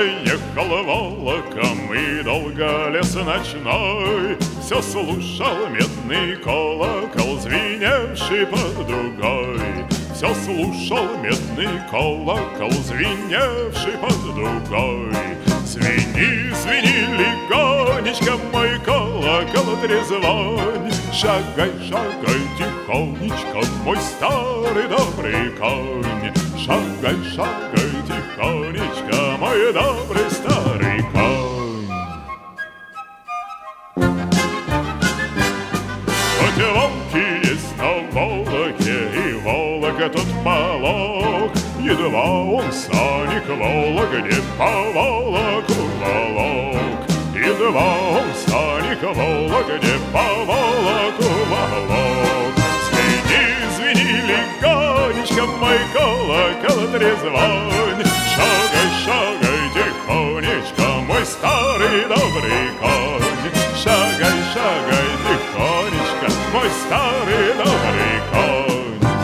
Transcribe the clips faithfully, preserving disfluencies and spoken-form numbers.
ехал волоком и долго лес ночной. Все слушал медный колокол, звеневший под дугой. Все слушал медный колокол, звеневший под дугой. Звени, звени легонечко, мой колокол трезвонь. Шагай, шагай тихонечко, мой старый добрый конь. Шагай, шагай тихонечко, мой добрый старый конь. Хоть волки есть на Волоке, и Волога тут полог, едва он сани к Вологде по Вологу волок. Едва он сани к Вологде по Вологу волок. Звени, звени легонечко, мой колокол трезвонь. Шагай, шагай тихонечко, мой старый добрый конь. Шагай, шагай тихонечко, мой старый добрый конь.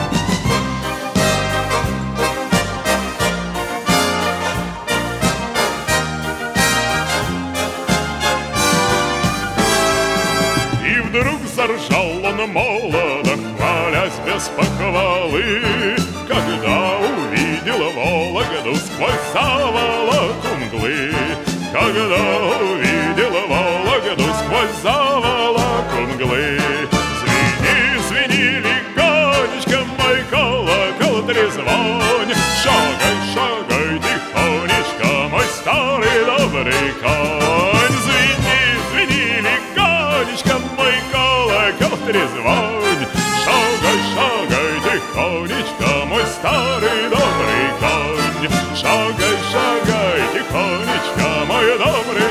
И вдруг заржал он молодо, хвалясь без похвалы, когда увидел Вологду сквозь заволоку мглы. Когда увидел Вологду сквозь заволоку мглы. Звени, звени легонечко, мой колокол трезвонь. Шагай, шагай тихонечко, мой старый добрый конь. Звени, звени легонечко, мой колокол трезвонь. Шагай, шагай тихонечко, мой старый добрый конь. Шагай, шагай тихонечко, мой добрый